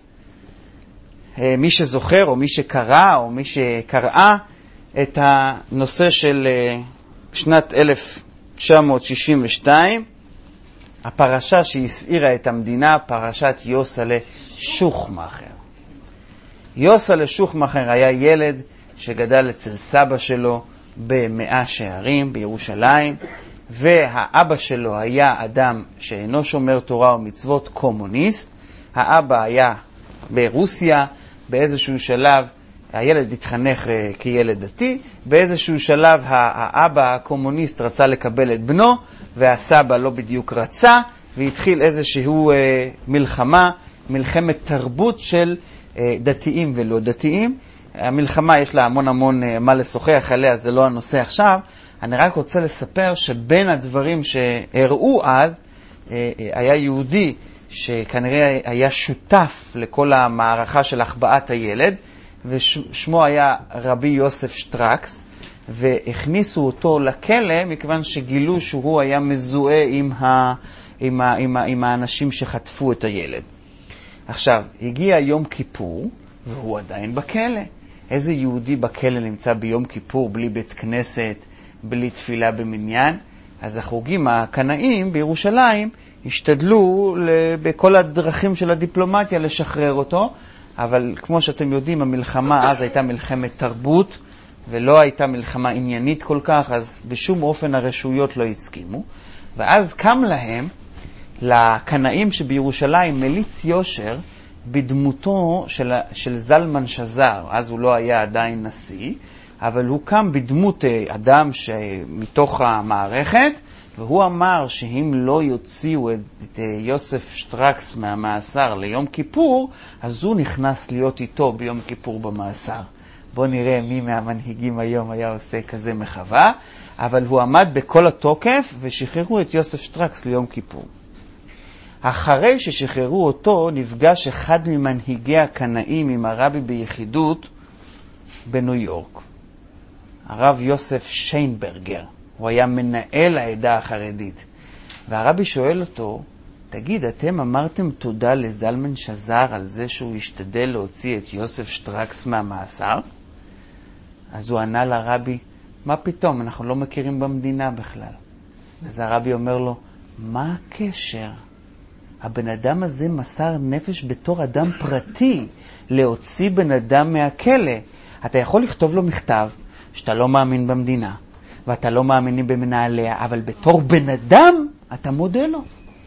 מי שזוכר או מי שקרא או מי שקראה את הנושא של שנת אלף תשע מאות שישים ושתיים, הפרשה שהסעירה את המדינה, פרשת יוסלה שוחמאכר. יוסלה שוחמאכר היה ילד שגדל אצל סבא שלו במאה שערים בירושלים, והאבא שלו היה אדם שאינו שומר תורה ומצוות, קומוניסט. האבא היה ברוסיה, באיזשהו שלב הילד התחנך כילד דתי, באיזשהו שלב האבא הקומוניסט רצה לקבל את בנו, והסבא לא בדיוק רצה, והתחיל איזשהו מלחמה, מלחמת תרבות של דתיים ולא דתיים. המלחמה יש לה המון המון מה לשוחח עליה, זה לא הנושא עכשיו. אני רק רוצה לספר שבין הדברים שהראו אז, היה יהודי שכנראה היה שותף לכל המערכה של החבאת הילד, ושמו היה רבי יוסף שטרקס, והכניסו אותו לכלא מכיוון שגילו שהוא היה מזוהה עם, ה, עם, ה, עם, ה, עם האנשים שחטפו את הילד. עכשיו, הגיע יום כיפור והוא עדיין בכלא. איזה יהודי בכלא נמצא ביום כיפור בלי בית כנסת, בלי תפילה במניין? אז החוגים הקנאים בירושלים השתדלו בכל הדרכים של הדיפלומטיה לשחרר אותו, אבל כמו שאתם יודעים, המלחמה אז הייתה מלחמת תרבות, ולא הייתה מלחמה עניינית כל כך, אז בשום אופן הרשויות לא הסכימו. ואז קם להם, לקנאים שבירושלים, מליץ יושר, בדמותו של, של זלמן שזר. אז הוא לא היה עדיין נשיא, אבל הוא קם בדמות אדם שמתוך המערכת, והוא אמר שאם לא יוציאו את, את יוסף שטרקס מהמאסר ליום כיפור, אז הוא נכנס להיות איתו ביום כיפור במאסר. בואו נראה מי מהמנהיגים היום היה עושה כזה מחווה, אבל הוא עמד בכל התוקף ושחררו את יוסף שטרקס ליום כיפור. אחרי ששחררו אותו, נפגש אחד ממנהיגי הקנאים עם הרבי ביחידות בניו יורק. הרב יוסף שיינברגר. הוא היה מנהל העדה החרדית. והרבי שואל אותו, תגיד, אתם אמרתם תודה לזלמן שזר על זה שהוא השתדל להוציא את יוסף שטרקס מהמאסר? אז הוא ענה לרבי, מה פתאום? אנחנו לא מכירים במדינה בכלל. אז הרבי אומר לו, מה הקשר? הבן אדם הזה מסר נפש בתור אדם פרטי להוציא בן אדם מהכלא. אתה יכול לכתוב לו מכתב שאתה לא מאמין במדינה, ואתה לא מאמינים במנהליה, אבל בתור בן אדם אתה מודה לו.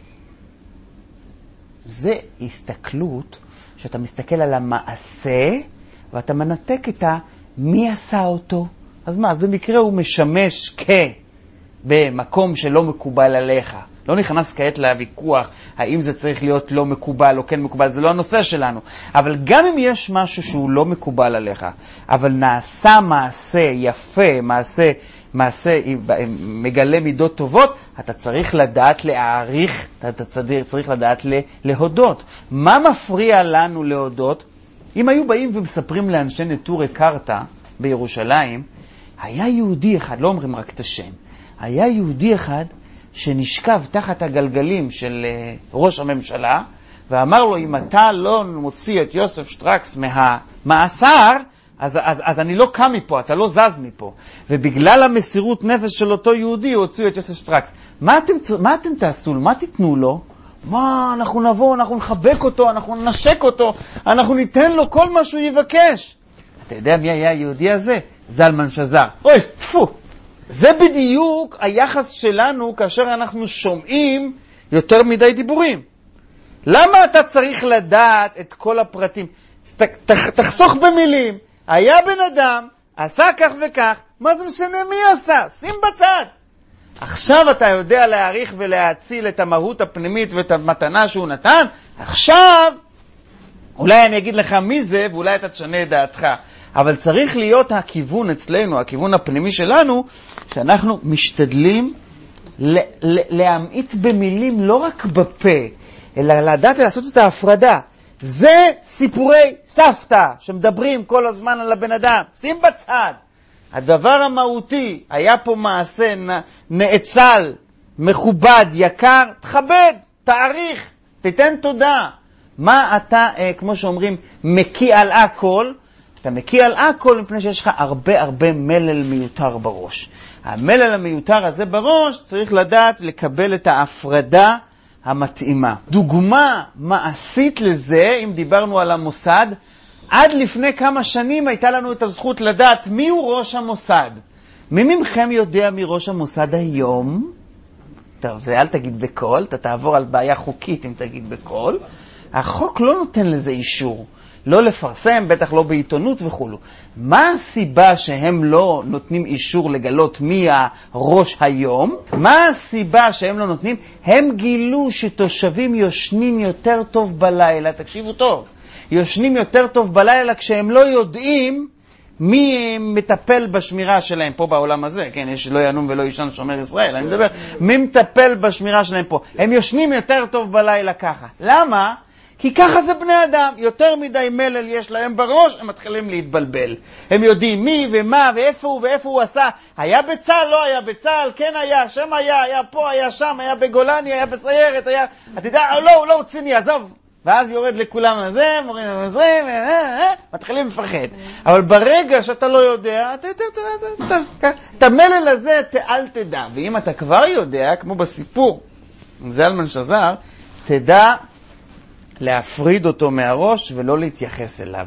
זה הסתכלות שאתה מסתכל על המעשה, ואתה מנתק את מי עשה אותו. אז מה? אז במקרה הוא משמש כ... במקום שלא מקובל עליך. לא נכנס כעת לוויכוח, האם זה צריך להיות לא מקובל או כן מקובל, זה לא הנושא שלנו. אבל גם אם יש משהו שהוא לא מקובל עליך, אבל נעשה מעשה יפה, מעשה, מעשה מגלה מידות טובות, אתה צריך לדעת להעריך, אתה צריך לדעת להודות. מה מפריע לנו להודות? אם היו באים ומספרים לאנשי נטורי קרתא בירושלים, היה יהודי אחד, לא אומרים רק את השם, היה יהודי אחד שנשכב תחת הגלגלים של ראש הממשלה, ואמר לו, אם אתה לא מוציא את יוסף שטרקס מהמאסר, אז, אז, אז אני לא קם מפה, אתה לא זז מפה. ובגלל המסירות נפש של אותו יהודי, הוא הוציאו את יוסף שטרקס. מה אתם, מה אתם תעשו לו? מה תיתנו לו? מה, אנחנו נבוא, אנחנו נחבק אותו, אנחנו נשק אותו, אנחנו ניתן לו כל מה שהוא יבקש. אתה יודע מי היה היהודי הזה? זלמן שזר. אוי, תפו. זה בדיוק היחס שלנו כאשר אנחנו שומעים יותר מדי דיבורים. למה אתה צריך לדעת את כל הפרטים? תחסוך במילים. היה בן אדם, עשה כך וכך, מה זה משנה מי עשה? שים בצד. עכשיו אתה יודע להעריך ולהציל את המהות הפנימית ואת המתנה שהוא נתן. עכשיו, אולי אני אגיד לך מי זה, ואולי אתה תשנה את דעתך. אבל צריך להיות הכיוון אצלנו, הכיוון הפנימי שלנו, שאנחנו משתדלים להמעיט במילים לא רק בפה, אלא לדעת לעשות את ההפרדה. זה סיפורי סבתא שמדברים כל הזמן על הבן אדם. שים בצד. הדבר המהותי, היה פה מעשה נאצל, מכובד, יקר, תכבד, תעריך, תיתן תודה. מה אתה, כמו שאומרים, מקיא על הכל? אתה מקיא על הכל מפני שיש לך הרבה הרבה מלל מיותר בראש. המלל המיותר הזה בראש צריך לדעת לקבל את ההפרדה המתאימה. דוגמה מעשית לזה, אם דיברנו על המוסד, עד לפני כמה שנים הייתה לנו את הזכות לדעת מי הוא ראש המוסד. מי ממכם יודע מי ראש המוסד היום? טוב, זה אל תגיד בקול, אתה תעבור על בעיה חוקית אם תגיד בקול. החוק לא נותן לזה אישור. לא לפרסם, בטח לא בעיתונות וכו'. מה הסיבה שהם לא נותנים אישור לגלות מי הראש היום? מה הסיבה שהם לא נותנים? הם גילו שתושבים יושנים יותר טוב בלילה, תקשיבו טוב, יושנים יותר טוב בלילה כשהם לא יודעים מי מטפל בשמירה שלהם פה בעולם הזה. כן, יש לא ינום ולא ישן שומר ישראל, אני מדבר, מי מטפל בשמירה שלהם פה? הם יושנים יותר טוב בלילה ככה. למה? כי ככה זה בני אדם, יותר מדי מלל יש להם בראש, הם מתחילים להתבלבל. הם יודעים מי ומה ואיפה הוא ואיפה הוא עשה. היה בצהל, לא היה בצהל, כן היה, שם היה, היה פה, היה שם, היה בגולני, היה בסיירת, היה... אתה יודע, לא, הוא לא רציני, עזוב. ואז יורד לכולם הזה, מוריד למזרים, מתחילים לפחד. אבל ברגע שאתה לא יודע, את המלל הזה אל תדע. ואם אתה כבר יודע, כמו בסיפור, זלמן שזר, תדע להפריד אותו מהראש ולא להתייחס אליו.